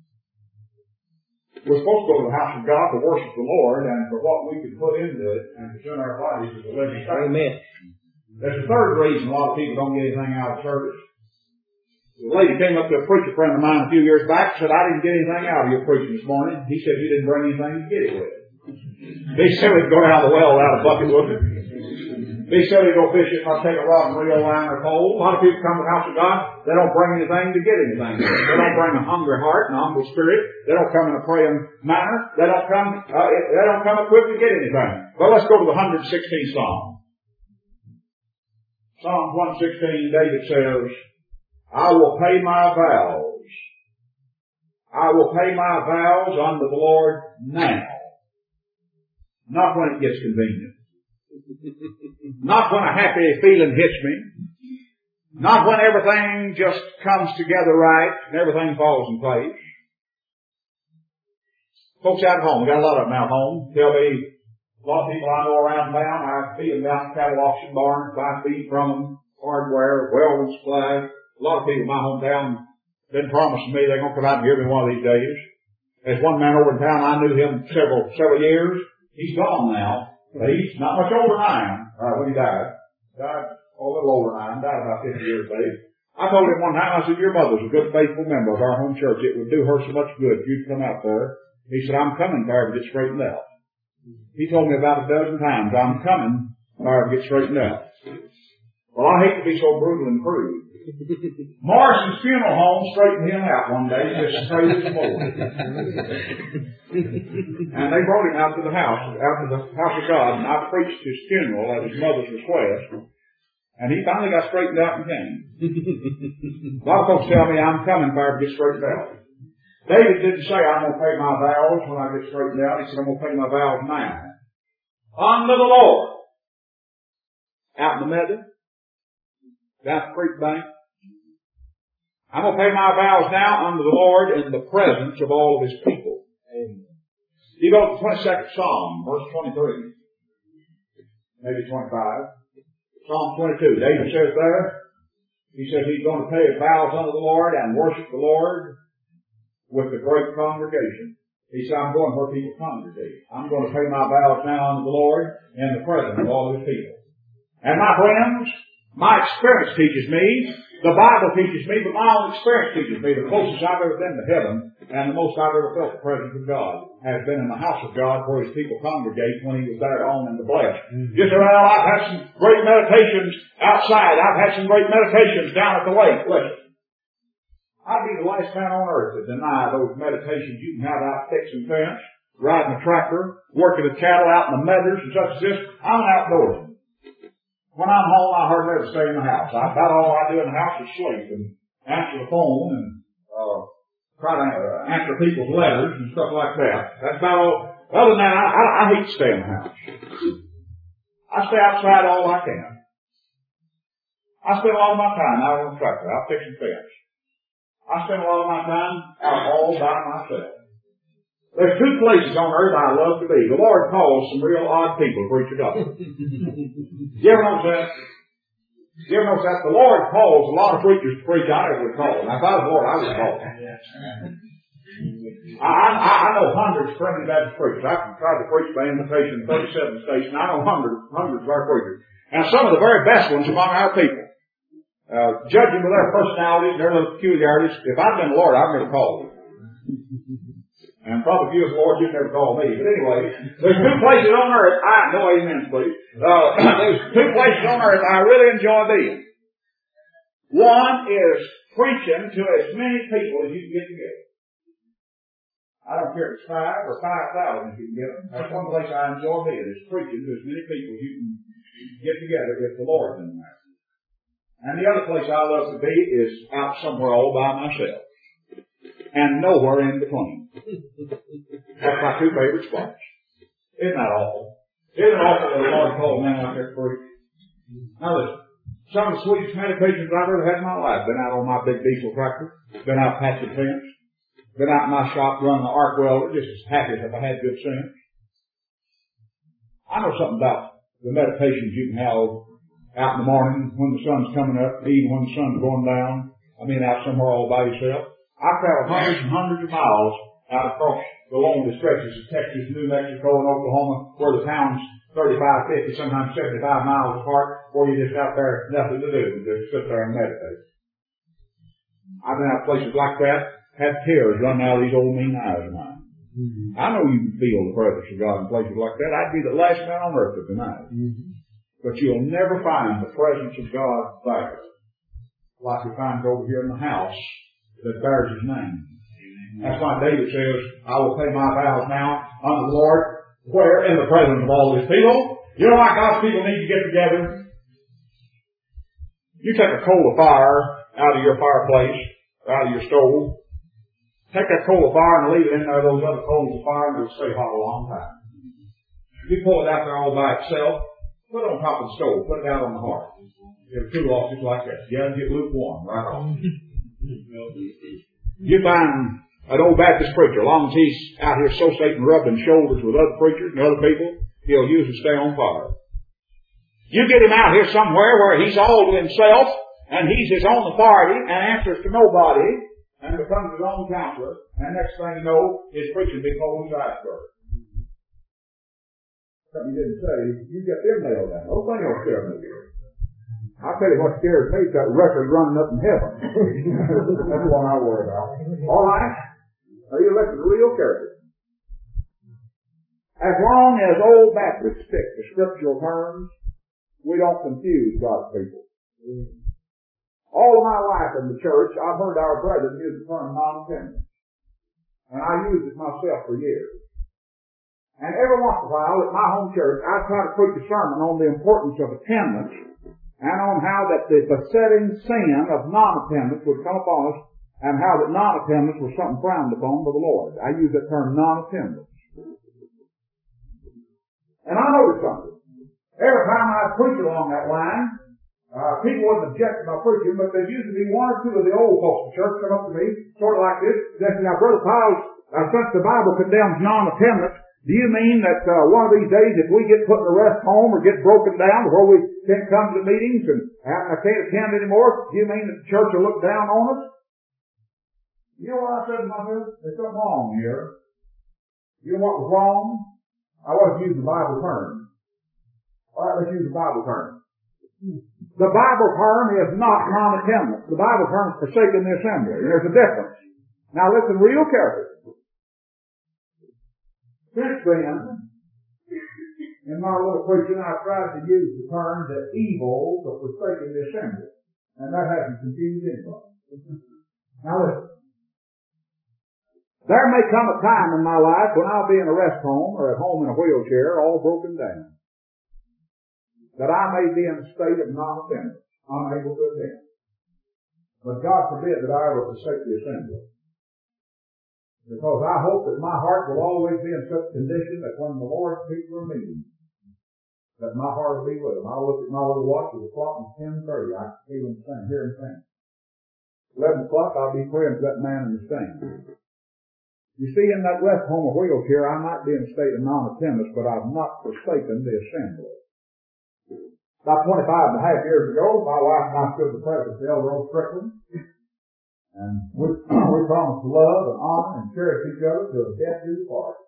We're supposed to go to the house of God to worship the Lord and for what we can put into it and present our bodies as a living sacrifice. Amen. There's a third reason a lot of people don't get anything out of service. The lady came up to a preacher friend of mine a few years back and said, I didn't get anything out of your preaching this morning. He said, you didn't bring anything to get it with. They said we'd go down the well without a bucket with it. They said we'd go fishing and I'd take a rod and reel, line, or pole. A lot of people come to the house of God, they don't bring anything to get anything. They don't bring a hungry heart and a humble spirit. They don't come in a praying manner. They don't come, uh, they don't come equipped to get anything. Well, let's go to the one hundred sixteenth Psalm. Psalm one sixteen, David says, I will pay my vows. I will pay my vows unto the Lord now. Not when it gets convenient. Not when a happy feeling hits me. Not when everything just comes together right and everything falls in place. Folks out at home, we got a lot of them out home. Tell me, a lot of people I know around town, I see them down at cattle auction barns, buy feed from them, hardware, welding supplies. A lot of people in my hometown been promising me they're going to come out and hear me one of these days. There's one man over in town, I knew him several, several years. He's gone now. But he's not much older than I am, uh, when he died. Died oh, a little older than I am, died about fifty years of age. I told him one time, I said, your mother's a good faithful member of our home church. It would do her so much good if you'd come out there. He said, I'm coming there to get straightened out. He told me about a dozen times, I'm coming there to get straightened out. Well, I hate to be so brutal and crude. Morrison's funeral home straightened him out one day, just straight as a board. And they brought him out to the house, out to the house of God, and I preached his funeral at his mother's request. And he finally got straightened out and came. A lot of folks tell me I'm coming there to get straightened out. David didn't say I'm going to pay my vows when I get straightened out. He said I'm going to pay my vows now. Unto the Lord. Out in the meadow. Down the creek bank. I'm going to pay my vows now unto the Lord in the presence of all of His people. Amen. You go to the twenty-second Psalm, verse twenty-three. Maybe twenty-five. Psalm twenty-two. David says there, he says he's going to pay his vows unto the Lord and worship the Lord with the great congregation. He said, I'm going where people congregate. I'm going to pay my vows now unto the Lord in the presence of all of His people. And my friends, my experience teaches me, the Bible teaches me, but my own experience teaches me, the closest I've ever been to heaven and the most I've ever felt the presence of God has been in the house of God where His people congregate when He was there on in the flesh. Mm-hmm. Just around, I've had some great meditations outside. I've had some great meditations down at the lake. Listen, I'd be the last man on earth to deny those meditations you can have out fixing fence, riding a tractor, working the cattle out in the meadows and such as this. I'm an outdoorsman. When I'm home, I hardly ever stay in the house. I, about all I do in the house is sleep and answer the phone and uh, try to uh, answer people's letters and stuff like that. That's about all. Other than that, I, I, I hate to stay in the house. I stay outside all I can. I spend a lot of my time out on the tractor, out fixing fence. I spend a lot of my time out all by myself. There's two places on earth I love to be. The Lord calls some real odd people to preach the gospel. You ever notice that? You ever notice that? The Lord calls a lot of preachers to preach I never would call. Now, if I was the Lord, I would call. I, I, I know hundreds of Friendly Baptist preachers. I can try to preach by invitation in thirty-seven states, and I know hundreds, hundreds of our preachers. And some of the very best ones among our people. Uh, judging by their personalities and their little peculiarities, if I'd been the Lord, I'd never called them. And probably if you was the Lord, you'd never call me. But anyway, there's two places on earth, I, no amen, please. Uh, there's two places on earth I really enjoy being. One is preaching to as many people as you can get together. I don't care if it's five or five thousand if you can get them. That's one place I enjoy being, is preaching to as many people as you can get together if the Lord's in there. And the other place I love to be is out somewhere all by myself. And nowhere in between. That's my two favorite spots. Isn't that awful? Isn't it awful that the Lord called me out there to preach? Now listen, some of the sweetest meditations I've ever had in my life. Been out on my big diesel tractor. Been out patching fence. Been out in my shop running the arc welder, just as happy as if I had good sense. I know something about the meditations you can have out in the morning when the sun's coming up, even when the sun's going down. I mean, out somewhere all by yourself. I've traveled hundreds and hundreds of miles out across the lonely stretches of Texas, New Mexico, and Oklahoma, where the towns thirty-five, fifty, sometimes seventy-five miles apart, where you just out there, nothing to do, just sit there and meditate. I've been out places like that, had tears running out of these old mean eyes of mine. Mm-hmm. I know you can feel the presence of God in places like that. I'd be the last man on earth to deny it. Mm-hmm. But you'll never find the presence of God there like you find over here in the house that bears His name. Amen. That's why David says, I will pay my vows now unto the Lord, where? In the presence of all His people. You know why God's people need to get together? You take a coal of fire out of your fireplace, out of your stove. Take that coal of fire and leave it in there, those other coals of fire, and it'll stay hot a long time. If you pull it out there all by itself, put it on top of the stove, put it out on the hearth. It'll cool off just like that. You gotta get lukewarm right off. You find an old Baptist preacher, as long as he's out here associating, rubbing shoulders with other preachers and other people, he'll usually stay on fire. You get him out here somewhere where he's all to himself, and he's his own authority, and answers to nobody, and becomes his own counselor, and next thing you know, his preaching becomes cold as iceberg. Something you didn't say, you get them nailed down. Those things don't scare me. I'll tell you what scares me, that record running up in heaven. That's what I worry about. All right? Now you listen real carefully. As long as old Baptists stick to scriptural terms, we don't confuse God's people. All of my life in the church, I've heard our brethren use the term non-attendance. And I used it myself for years. And every once in a while at my home church, I try to preach a sermon on the importance of attendance and on how that the besetting sin of non-attendance would come upon us and how that non-attendance was something frowned upon by the Lord. I use that term non-attendance. And I noticed something. Every time I preach along that line, uh, people wouldn't object to my preaching, but there'd usually be one or two of the old folks in the church come up to me, sort of like this, saying, now, Brother Powell, uh, since the Bible condemns non-attendance, do you mean that uh, one of these days if we get put in a rest home or get broken down where we can't come to meetings and I can't attend anymore, do you mean that the church will look down on us? You know what I said to myself? There's something wrong here. You know what was wrong? I wasn't using the Bible term. All right, let's use the Bible term. The Bible term is not non-attendance. The Bible term is forsaking the assembly. There's a difference. Now listen real carefully. Since then, in my little preaching, I've tried to use the term the evils of forsaking the assembly. And that hasn't confused anybody. Now listen. There may come a time in my life when I'll be in a rest home or at home in a wheelchair, all broken down, that I may be in a state of non-attendance, unable to attend. But God forbid that I ever forsake the assembly. Because I hope that my heart will always be in such condition that when the Lord's people are meeting, that my heart will be with them. I'll look at my little watch at the clock and ten thirty. I can feel him sing, hear him sing. Eleven o'clock, I'll be praying for that man in the stand. You see, in that rest home or wheelchair, I might be in a state of non-attendance, but I've not forsaken the assembly. About twenty-five and a half years ago, my wife and I stood the presence of Elder Old Strickland. And we, we promised to love and honor and cherish each other till the death do part.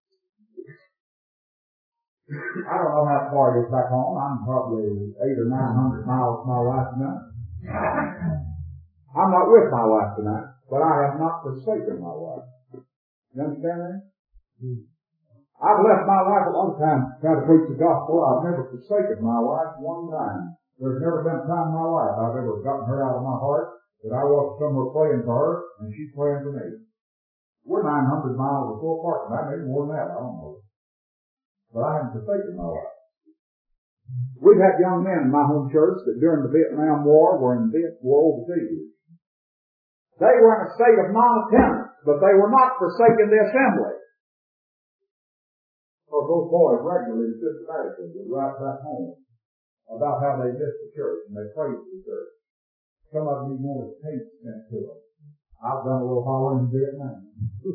I don't know how far it is back home. I'm probably eight or nine hundred miles from my wife tonight. I'm not with my wife tonight, but I have not forsaken my wife. You understand that? I've left my wife a long time to try to preach the gospel. I've never forsaken my wife one time. There's never been a time in my life I've ever gotten her out of my heart that I was somewhere praying for her, and she's praying for me. We're nine hundred miles before apart from that, maybe more than that, I don't know. But I haven't forsaken my life. We've had young men in my home church that during the Vietnam War were in the war overseas. They were in a state of non-attendance, but they were not forsaking the assembly. Because those boys regularly, systematically, would write back home about how they missed the church and they prayed for the church. Some of them even wanted tapes sent to them. I've done a little hollering in Vietnam.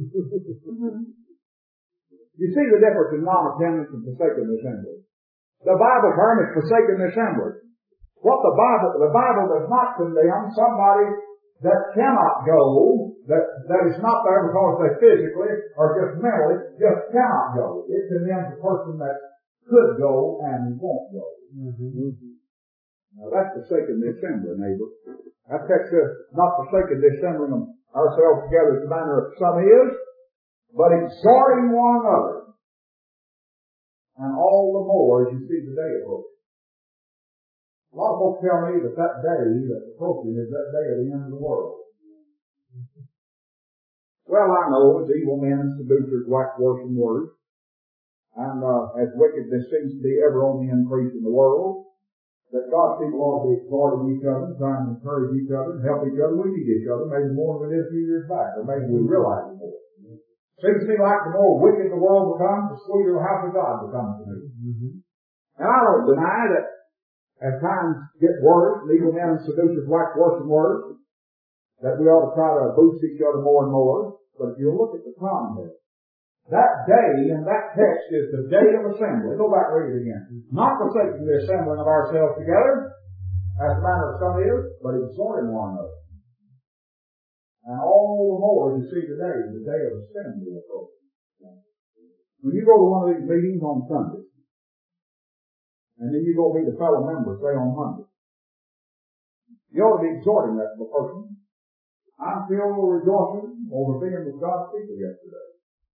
You see the difference in non-attendance and forsaking the assembly. The Bible term is forsaking the assembly. What the Bible, the Bible does not condemn somebody that cannot go, that, that is not there because they physically or just mentally just cannot go. It condemns a person that could go and won't go. Mm-hmm. Now that's forsaking the assembly, neighbor. That text says not forsaking the assembling of ourselves together as the manner of some is, but exhorting one another. And all the more as you see the day approaching. A lot of folks tell me that that day that's approaching is that day of the end of the world. Well, I know as evil men and seducers wax worse and worse, and uh, as wickedness seems to be ever on the increase in the world, that God's people ought to be exhorting each other, trying to encourage each other, and help each other. We need each other, maybe more than we did a few years back, or maybe we realize it more. Seems to me like the more wicked the world becomes, the sweeter the house of God becomes to me. Mm-hmm. And I don't deny that as times get worse, and evil men and seducers wax worse and worse, that we ought to try to boost each other more and more. But if you look at the context, that day in that text is the day of assembly. Go back and read it again. Not forsaking the assembling of ourselves together, as the manner of some is, but exhorting one another. And all the more as you see today, the day of assembly approaching. When you go to one of these meetings on Sunday, and then you go meet a fellow member, say on Monday, you ought to be exhorting that person. I'm still rejoicing over being with God's people yesterday.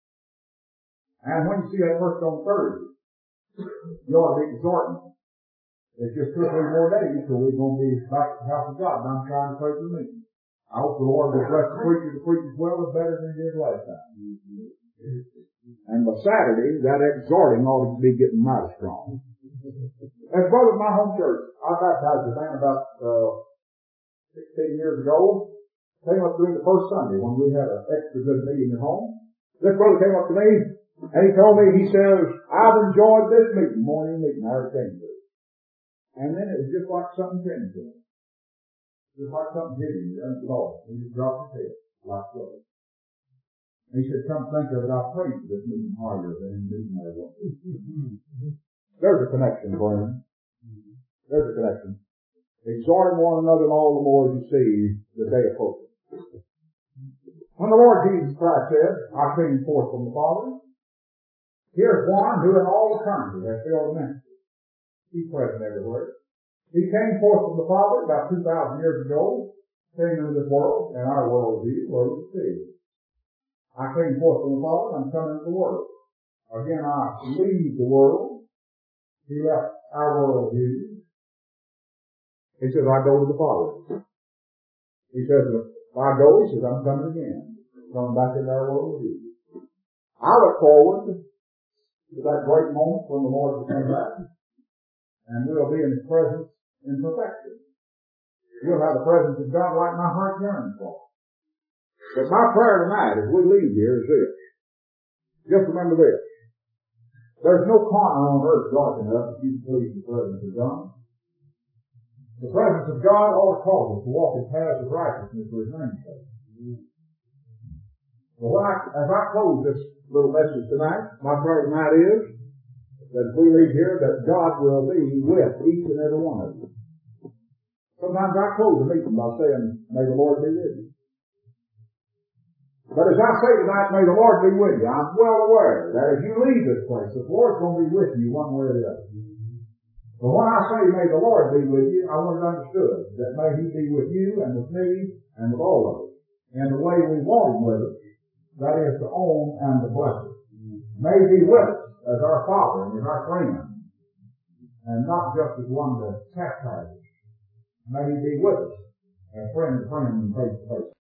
And when you see that person on Thursday, you ought to be exhorting them. It's just two or three more days till we're going to be back at the house of God, and I'm trying to pray for the meeting. I hope the Lord will bless the preacher to preach as well as better than he did last time. And by Saturday, that exhorting ought to be getting mighty strong. As brother of my home church, I baptized a man about uh, sixteen years ago. Came up during the first Sunday when we had an extra good meeting at home. This brother came up to me and he told me, he says, I've enjoyed this meeting, morning meeting, I ever came to it. And then it was just like something changed to him. Just like something hit him, you unsaw. He just dropped his head, like so. And he said, come think of it, I prayed for this meeting harder than any meeting I was. There's a connection, Brian. There's a connection. Exhorting one another and all the more as you see the day approaching. When the Lord Jesus Christ said, I came forth from the Father, here's one who in all eternity has filled the ministry. He's present everywhere. He came forth from the Father about two thousand years ago, came into this world, and our world view, where we see. I came forth from the Father, and I'm coming into the world. Again, I leave the world. He left our world view. He says, I go to the Father. He says, if I go, he says, I'm coming again. Coming back into our world view. I look forward to that great moment when the Lord will come back, and we'll be in His presence in perfection. We'll have the presence of God like my heart yearns for. But my prayer tonight as we leave here is this. Just remember this. There's no corner on earth dark enough that you can please the presence of God. The presence of God ought to cause us to walk in paths of righteousness for His name's sake. Well, when I, as I close this little message tonight, my prayer tonight is that if we leave here, that God will be with each and every one of you. Sometimes I close the meeting by saying, may the Lord be with you. But as I say tonight, may the Lord be with you, I'm well aware that as you leave this place, the Lord's going to be with you one way or the other. But when I say may the Lord be with you, I want it understood that may He be with you and with me and with all of us in the way we want Him with us, that is to own and to bless us. May He be with us as our Father and as our friend, and not just as one that chastises. May He be with us as friend to friend and face to face.